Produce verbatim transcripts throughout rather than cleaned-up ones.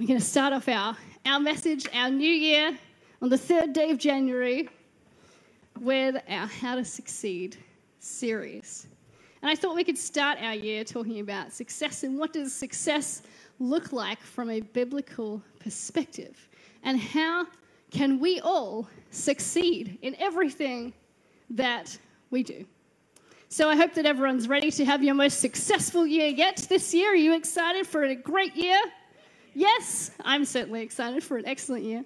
we're going to start off our, our message, our new year, on the third day of January with our How to Succeed series. And I thought we could start our year talking about success and what does success look like from a biblical perspective, and how can we all succeed in everything that we do. So I hope that everyone's ready to have your most successful year yet this year. Are you excited for a great year? Yes, I'm certainly excited for an excellent year.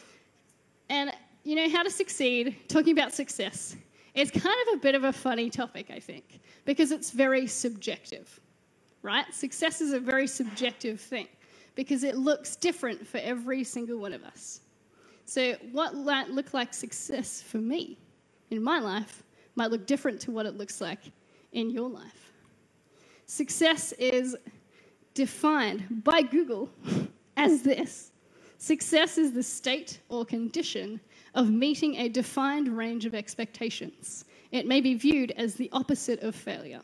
And, you know, how to succeed, talking about success, it's kind of a bit of a funny topic, I think, because it's very subjective, right? Success is a very subjective thing because it looks different for every single one of us. So what might look like success for me in my life might look different to what it looks like in your life. Success is defined by Google as this. Success is the state or condition of meeting a defined range of expectations. It may be viewed as the opposite of failure.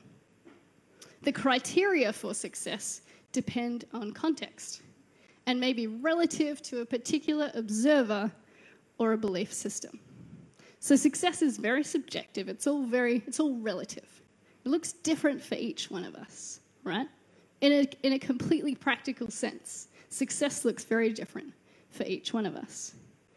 The criteria for success depend on context and may be relative to a particular observer or a belief system. So success is very subjective. It's all very, it's all relative. It looks different for each one of us, right? In a, in a completely practical sense, success looks very different for each one of us.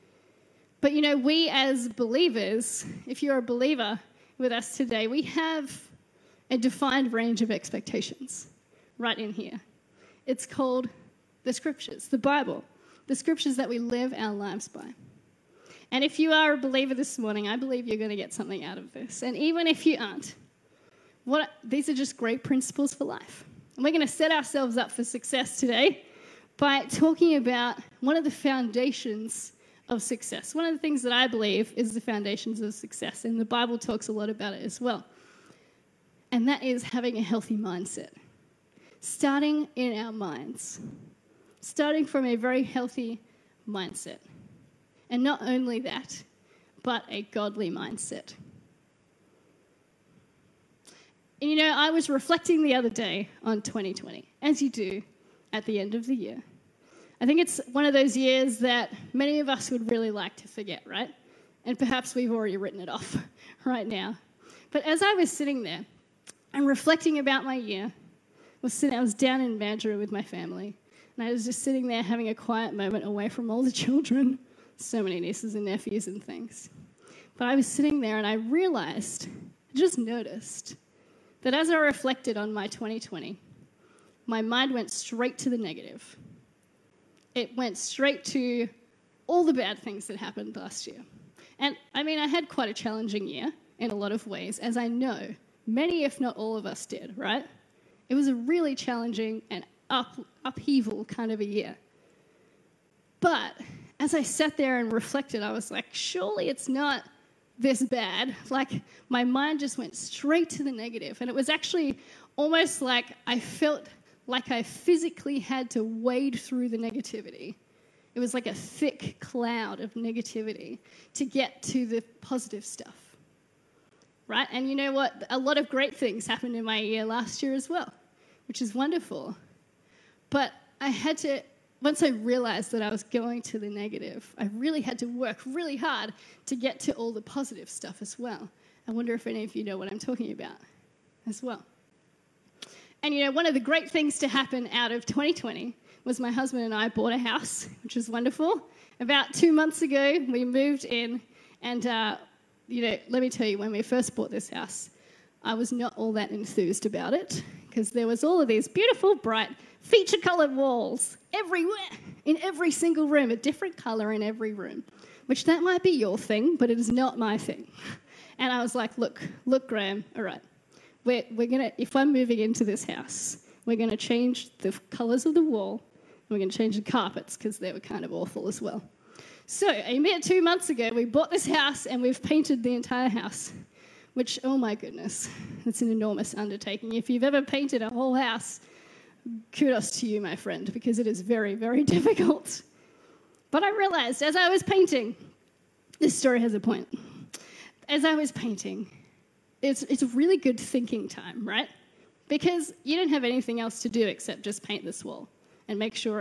But, you know, we as believers, if you're a believer with us today, we have a defined range of expectations right in here. It's called the Scriptures, the Bible, the Scriptures that we live our lives by. And if you are a believer this morning, I believe you're going to get something out of this. And even if you aren't, what these are just great principles for life. And we're going to set ourselves up for success today by talking about one of the foundations of success. One of the things that I believe is the foundations of success, and the Bible talks a lot about it as well. And that is having a healthy mindset. Starting in our minds. Starting from a very healthy mindset. And not only that, but a godly mindset. And you know, I was reflecting the other day on twenty twenty, as you do at the end of the year. I think it's one of those years that many of us would really like to forget, right? And perhaps we've already written it off right now. But as I was sitting there and reflecting about my year, I was, sitting, I was down in Mandurah with my family, and I was just sitting there having a quiet moment away from all the children. So many nieces and nephews and things. But I was sitting there and I realized, I just noticed, that as I reflected on my twenty twenty, my mind went straight to the negative. It went straight to all the bad things that happened last year. And I mean, I had quite a challenging year in a lot of ways, as I know many, if not all of us did, right? It was a really challenging and up, upheaval kind of a year. But as I sat there and reflected, I was like, surely it's not this bad. Like, my mind just went straight to the negative. And it was actually almost like I felt like I physically had to wade through the negativity. It was like a thick cloud of negativity to get to the positive stuff, right? And you know what? A lot of great things happened in my year last year as well, which is wonderful. But I had to... Once I realized that I was going to the negative, I really had to work really hard to get to all the positive stuff as well. I wonder if any of you know what I'm talking about as well. And, you know, one of the great things to happen out of twenty twenty was my husband and I bought a house, which was wonderful. About two months ago, we moved in, and, uh, you know, let me tell you, when we first bought this house, I was not all that enthused about it because there was all of these beautiful, bright, feature-coloured walls everywhere, in every single room, a different colour in every room, which that might be your thing, but it is not my thing. And I was like, look, look, Graham, all right, we're, we're going to, if I'm moving into this house, we're going to change the colours of the wall, and we're going to change the carpets because they were kind of awful as well. So a mere two months ago, we bought this house and we've painted the entire house, which, oh my goodness, it's an enormous undertaking. If you've ever painted a whole house, kudos to you, my friend, because it is very, very difficult. But I realized as I was painting, this story has a point. As I was painting, it's it's a really good thinking time, right? Because you don't have anything else to do except just paint this wall and make sure it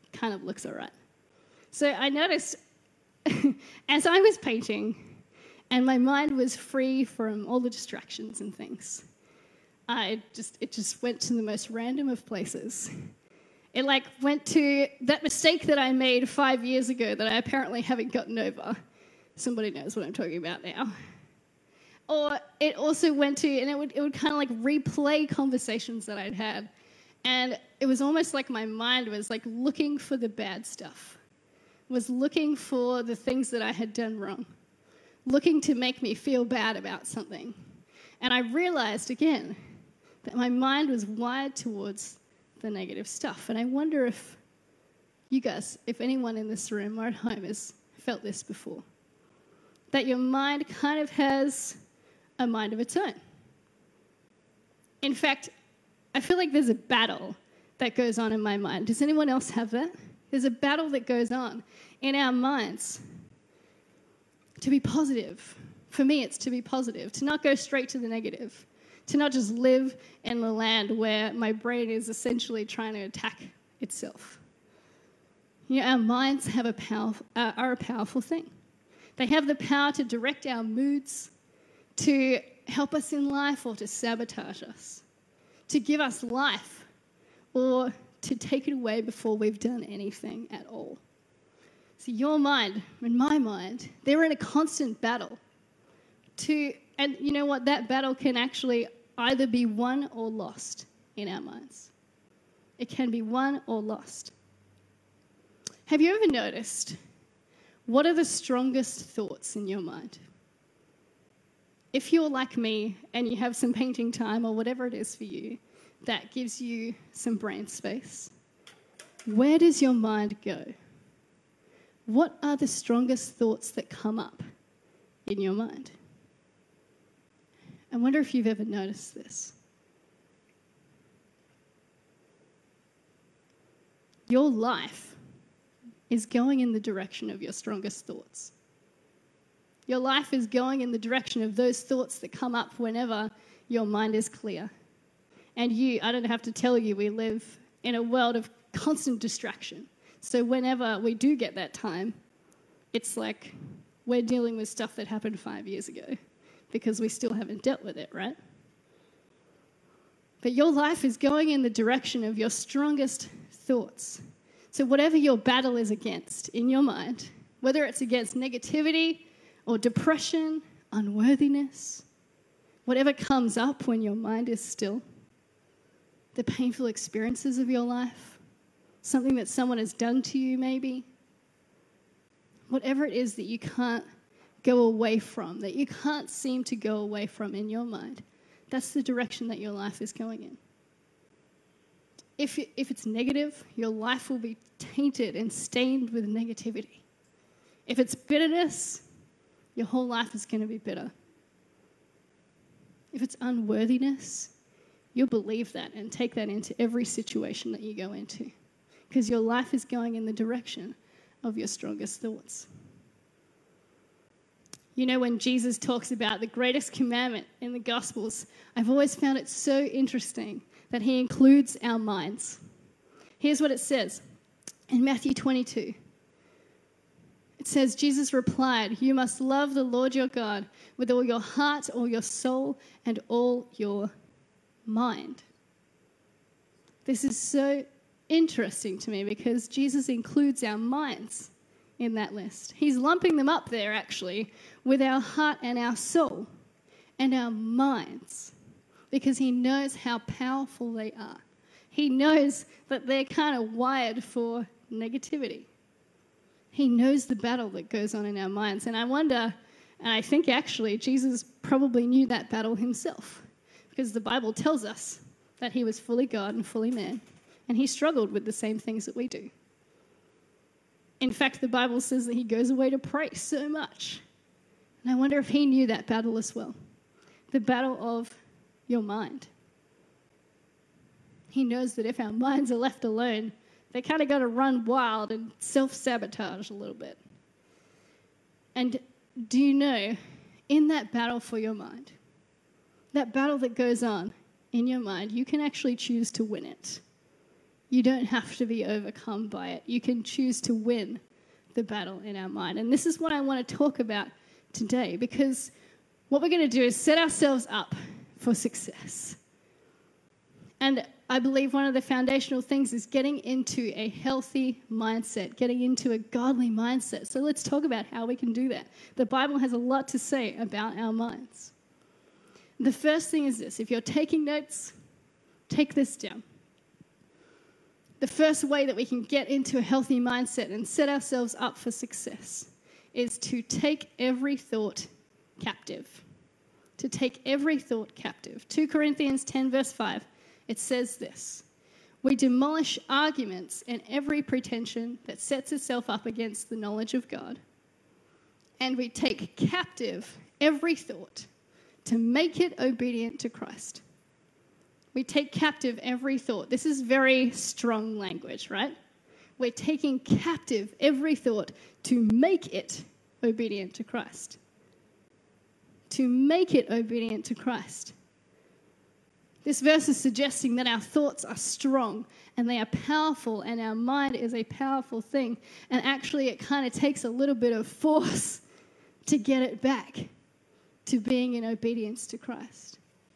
kind of looks all right. So I noticed as I was painting and my mind was free from all the distractions and things, I just it just went to the most random of places. It like went to that mistake that I made five years ago that I apparently haven't gotten over. Somebody knows what I'm talking about now. Or it also went to, and it would it would kind of like replay conversations that I'd had. And it was almost like my mind was like looking for the bad stuff, was looking for the things that I had done wrong, looking to make me feel bad about something. And I realized again that my mind was wired towards the negative stuff. And I wonder if you guys, if anyone in this room or at home has felt this before, that your mind kind of has a mind of its own. In fact, I feel like there's a battle that goes on in my mind. Does anyone else have that? There's a battle that goes on in our minds to be positive. For me, it's to be positive, to not go straight to the negative, to not just live in the land where my brain is essentially trying to attack itself. You know, our minds have a power, uh, are a powerful thing. They have the power to direct our moods, to help us in life or to sabotage us, to give us life or to take it away before we've done anything at all. So your mind and my mind, they're in a constant battle to, and you know what, that battle can actually either be won or lost in our minds. It can be won or lost. Have you ever noticed what are the strongest thoughts in your mind? If you're like me and you have some painting time or whatever it is for you that gives you some brain space, where does your mind go? What are the strongest thoughts that come up in your mind? I wonder if you've ever noticed this. Your life is going in the direction of your strongest thoughts. Your life is going in the direction of those thoughts that come up whenever your mind is clear. And you, I don't have to tell you, we live in a world of constant distraction. So whenever we do get that time, it's like we're dealing with stuff that happened five years ago because we still haven't dealt with it, right? But your life is going in the direction of your strongest thoughts. So whatever your battle is against in your mind, whether it's against negativity or depression, unworthiness, whatever comes up when your mind is still, the painful experiences of your life, something that someone has done to you maybe, whatever it is that you can't go away from, that you can't seem to go away from in your mind, that's the direction that your life is going in. If, if it's negative, your life will be tainted and stained with negativity. If it's bitterness, your whole life is going to be bitter. If it's unworthiness, you'll believe that and take that into every situation that you go into because your life is going in the direction of your strongest thoughts. You know, when Jesus talks about the greatest commandment in the Gospels, I've always found it so interesting that he includes our minds. Here's what it says in Matthew twenty-two. It says, Jesus replied, "You must love the Lord your God with all your heart, all your soul, and all your mind." This is so interesting to me because Jesus includes our minds in that list. He's lumping them up there, actually, with our heart and our soul and our minds because he knows how powerful they are. He knows that they're kind of wired for negativity. He knows the battle that goes on in our minds. And I wonder, and I think actually Jesus probably knew that battle himself because the Bible tells us that he was fully God and fully man, and he struggled with the same things that we do. In fact, the Bible says that he goes away to pray so much. And I wonder if he knew that battle as well, the battle of your mind. He knows that if our minds are left alone, they kind of got to run wild and self-sabotage a little bit. And do you know, in that battle for your mind, that battle that goes on in your mind, you can actually choose to win it. You don't have to be overcome by it. You can choose to win the battle in our mind. And this is what I want to talk about today, because what we're going to do is set ourselves up for success. And I believe one of the foundational things is getting into a healthy mindset, getting into a godly mindset. So let's talk about how we can do that. The Bible has a lot to say about our minds. The first thing is this. If you're taking notes, take this down. The first way that we can get into a healthy mindset and set ourselves up for success is to take every thought captive. To take every thought captive. Second Corinthians ten, verse five, it says this: we demolish arguments and every pretension that sets itself up against the knowledge of God, and we take captive every thought to make it obedient to Christ. We take captive every thought. This is very strong language, right? We're taking captive every thought to make it obedient to Christ. To make it obedient to Christ. This verse is suggesting that our thoughts are strong and they are powerful, and our mind is a powerful thing. And actually it kind of takes a little bit of force to get it back to being in obedience to Christ.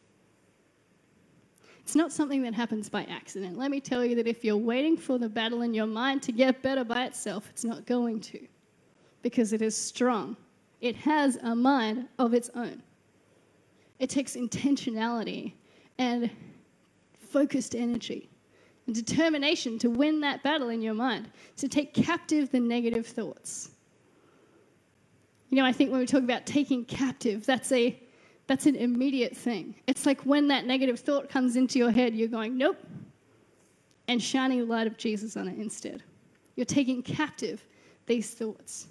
It's not something that happens by accident. Let me tell you that if you're waiting for the battle in your mind to get better by itself, it's not going to, because it is strong. It has a mind of its own. It takes intentionality and focused energy and determination to win that battle in your mind, to take captive the negative thoughts. You know, I think when we talk about taking captive, that's a That's an immediate thing. It's like when that negative thought comes into your head, you're going, nope, and shining the light of Jesus on it instead. You're taking captive these thoughts.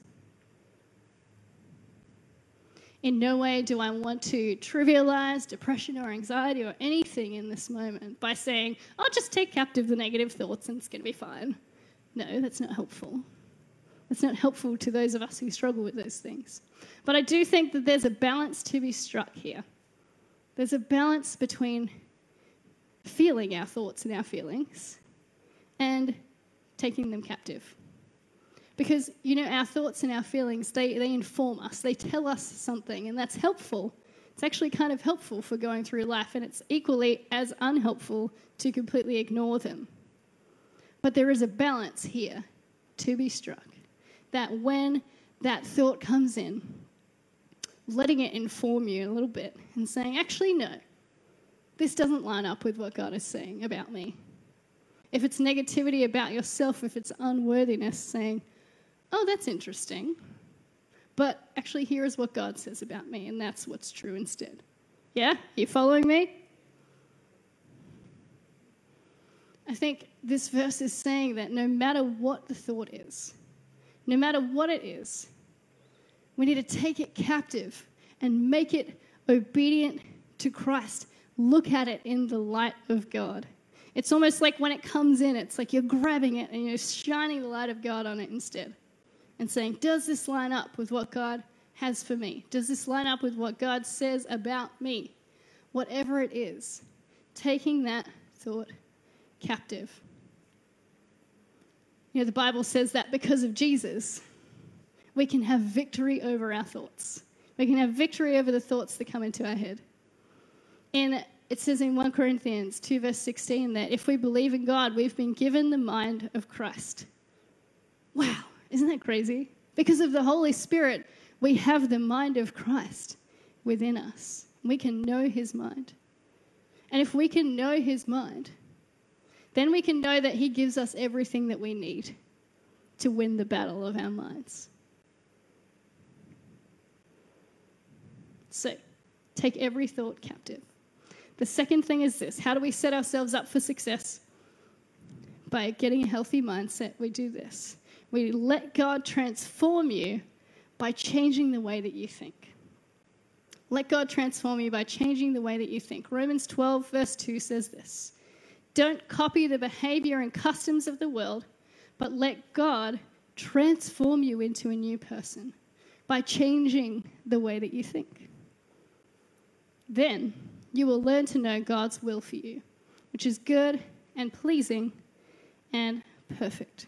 In no way do I want to trivialize depression or anxiety or anything in this moment by saying, I'll just take captive the negative thoughts and it's going to be fine. No, that's not helpful. That's not helpful to those of us who struggle with those things. But I do think that there's a balance to be struck here. There's a balance between feeling our thoughts and our feelings and taking them captive. Because, you know, our thoughts and our feelings, they, they inform us. They tell us something, and that's helpful. It's actually kind of helpful for going through life, and it's equally as unhelpful to completely ignore them. But there is a balance here to be struck. That when that thought comes in, letting it inform you a little bit and saying, actually, no, this doesn't line up with what God is saying about me. If it's negativity about yourself, if it's unworthiness, saying, oh, that's interesting, but actually here is what God says about me, and that's what's true instead. Yeah? You following me? I think this verse is saying that no matter what the thought is, no matter what it is, we need to take it captive and make it obedient to Christ. Look at it in the light of God. It's almost like when it comes in, it's like you're grabbing it and you're shining the light of God on it instead and saying, does this line up with what God has for me? Does this line up with what God says about me? Whatever it is, taking that thought captive. You know, the Bible says that because of Jesus, we can have victory over our thoughts. We can have victory over the thoughts that come into our head. And it says in First Corinthians two, verse sixteen, that if we believe in God, we've been given the mind of Christ. Wow, isn't that crazy? Because of the Holy Spirit, we have the mind of Christ within us. We can know his mind. And if we can know his mind, then we can know that he gives us everything that we need to win the battle of our minds. So, take every thought captive. The second thing is this. How do we set ourselves up for success? By getting a healthy mindset, we do this. We let God transform you by changing the way that you think. Let God transform you by changing the way that you think. Romans twelve, verse two says this. Don't copy the behavior and customs of the world, but let God transform you into a new person by changing the way that you think. Then you will learn to know God's will for you, which is good and pleasing and perfect.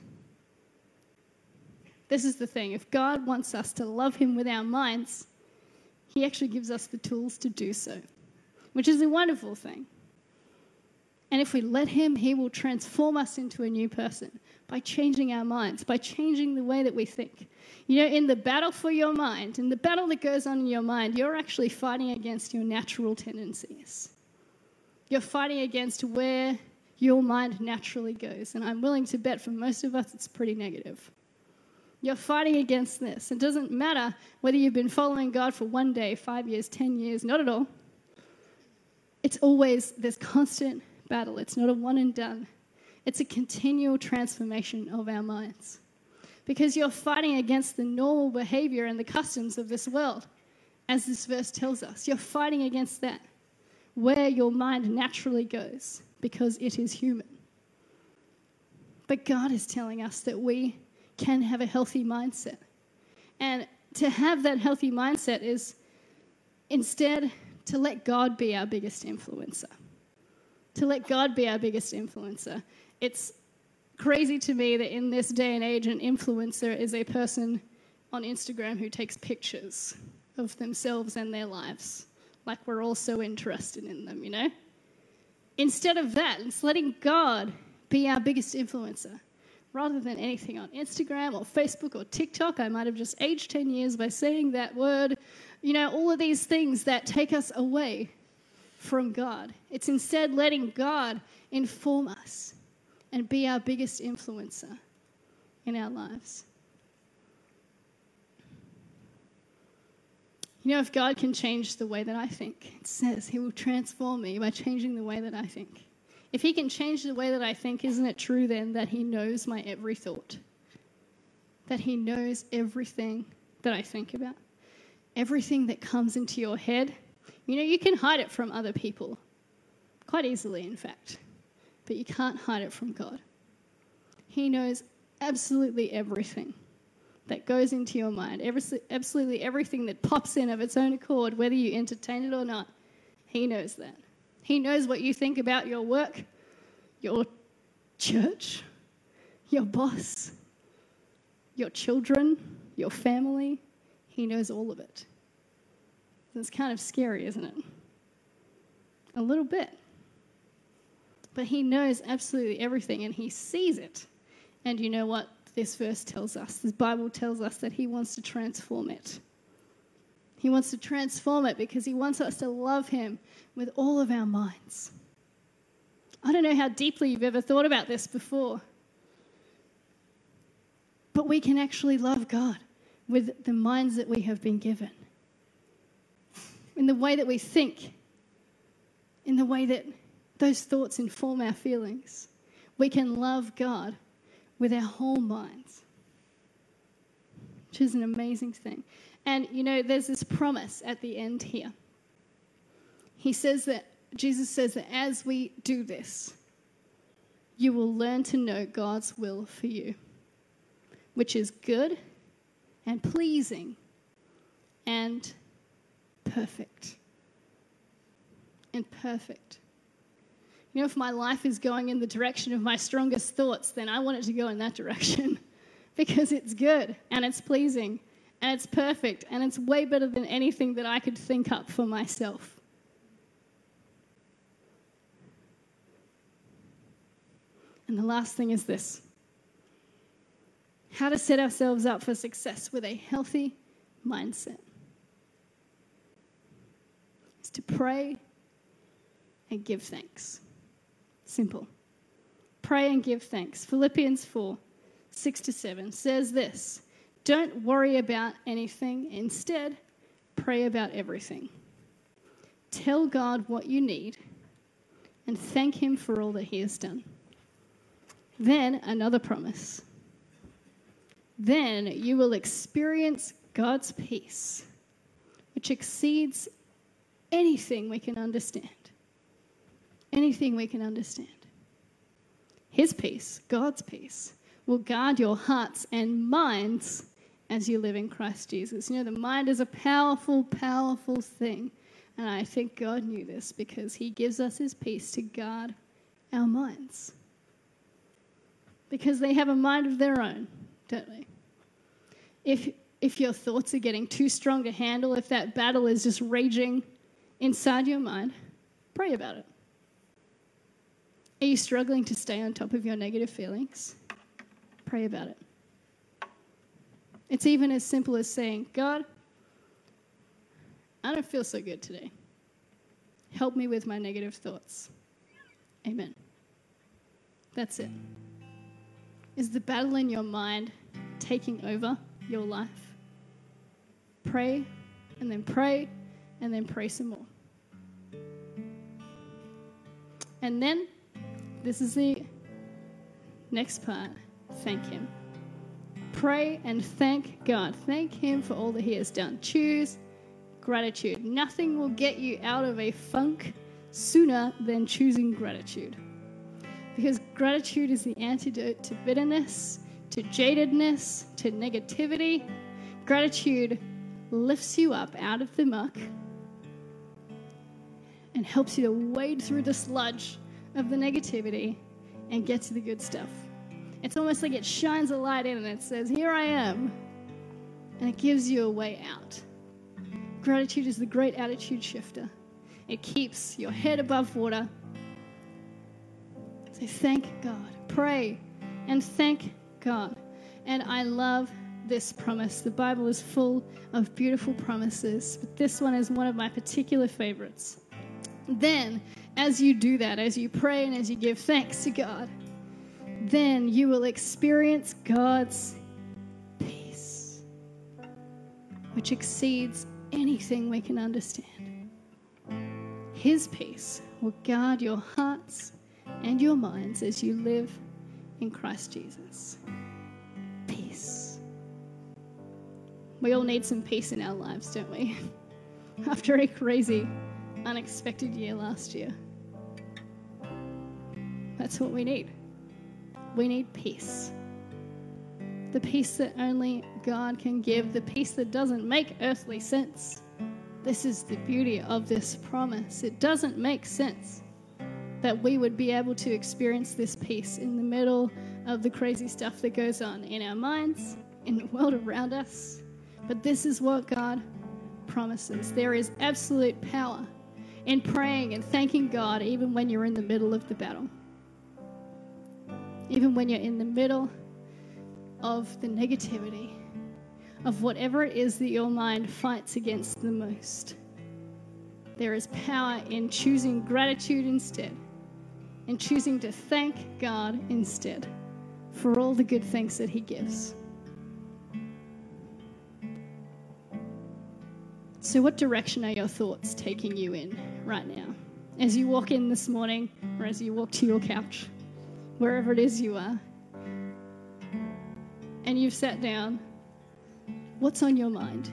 This is the thing. If God wants us to love him with our minds, he actually gives us the tools to do so, which is a wonderful thing. And if we let him, he will transform us into a new person by changing our minds, by changing the way that we think. You know, in the battle for your mind, in the battle that goes on in your mind, you're actually fighting against your natural tendencies. You're fighting against where your mind naturally goes. And I'm willing to bet for most of us it's pretty negative. You're fighting against this. It doesn't matter whether you've been following God for one day, five years, ten years, not at all. It's always, there's constant battle. It's not a one and done. It's a continual transformation of our minds. Because you're fighting against the normal behavior and the customs of this world, as this verse tells us. You're fighting against that, where your mind naturally goes, because it is human. But God is telling us that we can have a healthy mindset. And to have that healthy mindset is instead to let God be our biggest influencer. To let God be our biggest influencer. It's crazy to me that in this day and age, an influencer is a person on Instagram who takes pictures of themselves and their lives. Like we're all so interested in them, you know? Instead of that, it's letting God be our biggest influencer. Rather than anything on Instagram or Facebook or TikTok. I might have just aged ten years by saying that word. You know, all of these things that take us away from God. It's instead letting God inform us and be our biggest influencer in our lives. You know, if God can change the way that I think, it says he will transform me by changing the way that I think. If he can change the way that I think, isn't it true then that he knows my every thought? That he knows everything that I think about? Everything that comes into your head? You know, you can hide it from other people. Quite easily, in fact. But you can't hide it from God. He knows absolutely everything that goes into your mind. Every, absolutely everything that pops in of its own accord, whether you entertain it or not. He knows that. He knows what you think about your work, your church, your boss, your children, your family. He knows all of it. It's kind of scary, isn't it? A little bit. But he knows absolutely everything, and he sees it. And you know what this verse tells us? The Bible tells us that he wants to transform it. He wants to transform it because he wants us to love him with all of our minds. I don't know how deeply you've ever thought about this before, but we can actually love God with the minds that we have been given. In the way that we think, in the way that those thoughts inform our feelings. We can love God with our whole minds, which is an amazing thing. And, you know, there's this promise at the end here. He says that, Jesus says that as we do this, you will learn to know God's will for you, which is good and pleasing and perfect. And perfect. You know, if my life is going in the direction of my strongest thoughts, then I want it to go in that direction because it's good and it's pleasing and it's perfect and it's way better than anything that I could think up for myself. And the last thing is this: how to set ourselves up for success with a healthy mindset. It's to pray and give thanks. Simple. Pray and give thanks. Philippians four, six to seven says this: don't worry about anything. Instead, pray about everything. Tell God what you need and thank him for all that he has done. Then another promise. Then you will experience God's peace, which exceeds anything we can understand. Anything we can understand. His peace, God's peace, will guard your hearts and minds as you live in Christ Jesus. You know, the mind is a powerful, powerful thing. And I think God knew this because he gives us his peace to guard our minds. because they have a mind of their own, don't they? If, if your thoughts are getting too strong to handle, if that battle is just raging inside your mind, pray about it. Are you struggling to stay on top of your negative feelings? Pray about it. It's even as simple as saying, God, I don't feel so good today. Help me with my negative thoughts. Amen. That's it. Is the battle in your mind taking over your life? Pray, and then pray, and then pray some more. And then, this is the next part. Thank Him. Pray and thank God. Thank Him for all that He has done. Choose gratitude. Nothing will get you out of a funk sooner than choosing gratitude. Because gratitude is the antidote to bitterness, to jadedness, to negativity. Gratitude lifts you up out of the muck and helps you to wade through the sludge of the negativity and get to the good stuff. It's almost like it shines a light in and it says, here I am. And it gives you a way out. Gratitude is the great attitude shifter. It keeps your head above water. So thank God. Pray and thank God. And I love this promise. The Bible is full of beautiful promises, but this one is one of my particular favorites. Then, as you do that, as you pray and as you give thanks to God, then you will experience God's peace, which exceeds anything we can understand. His peace will guard your hearts and your minds as you live in Christ Jesus. Peace. We all need some peace in our lives, don't we? After a crazy, unexpected year last year. That's what we need. We need peace. The peace that only God can give, the peace that doesn't make earthly sense. This is the beauty of this promise. It doesn't make sense that we would be able to experience this peace in the middle of the crazy stuff that goes on in our minds, in the world around us. But this is what God promises. There is absolute power in praying and thanking God even when you're in the middle of the battle. Even when you're in the middle of the negativity, of whatever it is that your mind fights against the most. There is power in choosing gratitude instead, and choosing to thank God instead for all the good things that He gives. So what direction are your thoughts taking you in right now? As you walk in this morning, or as you walk to your couch, wherever it is you are, and you've sat down, what's on your mind?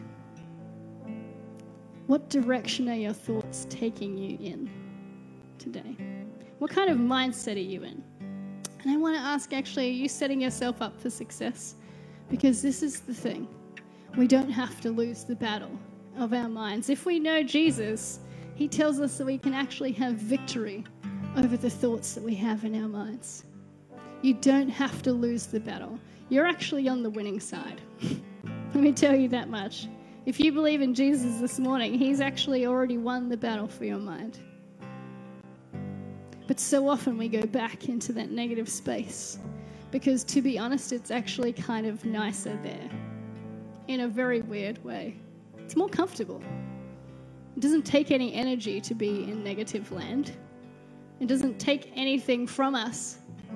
What direction are your thoughts taking you in today? What kind of mindset are you in? And I want to ask, actually, are you setting yourself up for success? Because this is the thing. We don't have to lose the battle of our minds. If we know Jesus, He tells us that we can actually have victory over the thoughts that we have in our minds. You don't have to lose the battle. You're actually on the winning side. Let me tell you that much. If you believe in Jesus this morning, He's actually already won the battle for your mind. But so often we go back into that negative space because, to be honest, it's actually kind of nicer there in a very weird way. It's more comfortable. It doesn't take any energy to be in negative land. It doesn't take anything from us.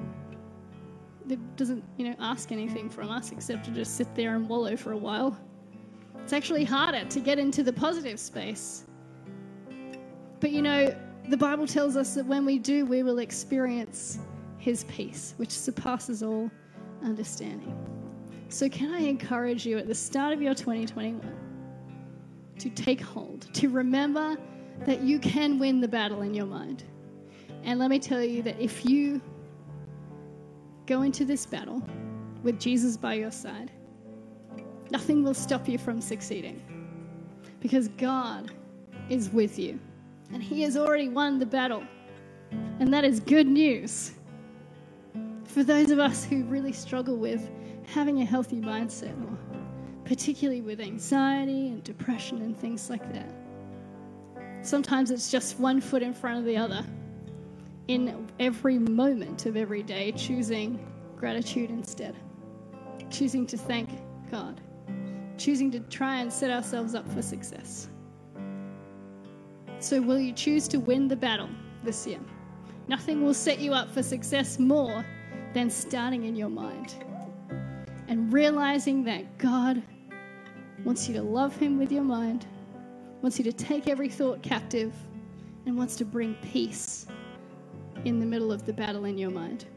It doesn't, you know, ask anything from us except to just sit there and wallow for a while. It's actually harder to get into the positive space. But, you know, the Bible tells us that when we do, we will experience His peace, which surpasses all understanding. So can I encourage you at the start of your twenty twenty-one to take hold, to remember that you can win the battle in your mind. And let me tell you that if you go into this battle with Jesus by your side, nothing will stop you from succeeding because God is with you and He has already won the battle. And that is good news For those of us who really struggle with having a healthy mindset, or particularly with anxiety and depression and things like that, sometimes it's just one foot in front of the other in every moment of every day, choosing gratitude instead, choosing to thank God, choosing to try and set ourselves up for success. So will you choose to win the battle this year? Nothing will set you up for success more than starting in your mind and realizing that God wants you to love him with your mind, wants you to take every thought captive, and wants to bring peace in the middle of the battle in your mind.